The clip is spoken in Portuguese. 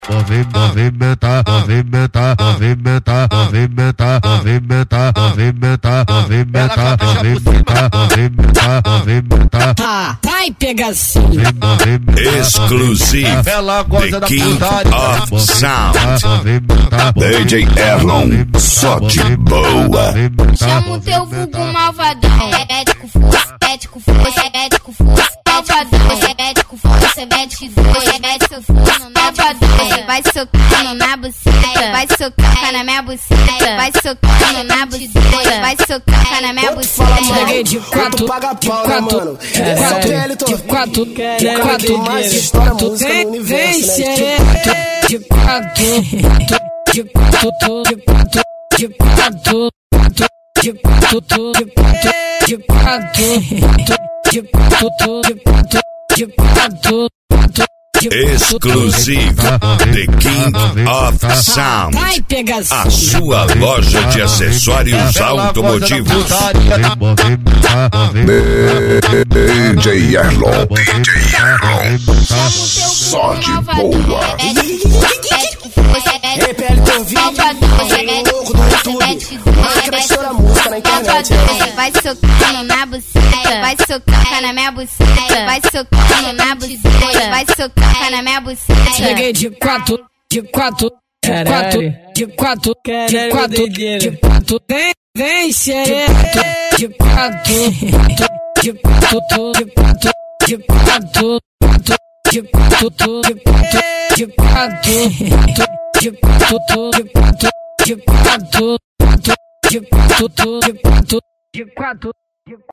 Movimenta, movimenta, movimenta, movimenta, movimenta, movimenta, movimenta, movimenta, movimenta, movimenta. Vai pegação. Exclusive The King of Sound. DJ Erlon, só de boa. Chama o teu vulgo malvadão. Mete com força, mete com força, mete com força. Malvadão, mete com força, mete com força, mete seu forno na malvadão. Vai socando na buceta, vai socar na minha buceta, vai socando na buceta, vai socar na minha buceta. Cheguei de quatro, de quatro, de quatro, de quatro, vem xereca, de quatro, de quatro, de quatro, de quatro, de quatro, de quatro, de quatro, de quatro. Exclusive The King of Sound. A sua loja de acessórios automotivos. DJ Erlon, só de boa. Repele teu vídeo, louco do YouTube. Mas cresceu a música na internet. Vai socando na buceta, vai socar na minha buceta, vai socando na buceta, vai socar na minha buceta. Cheguei de quatro, de quatro, de quatro, de quatro, de quatro, de quatro, vem xereca, de quatro, de quatro, de quatro, de quatro, de quatro, de quatro, de quatro, de quatro, de quatro, de quatro, de quatro, de quatro, de quatro.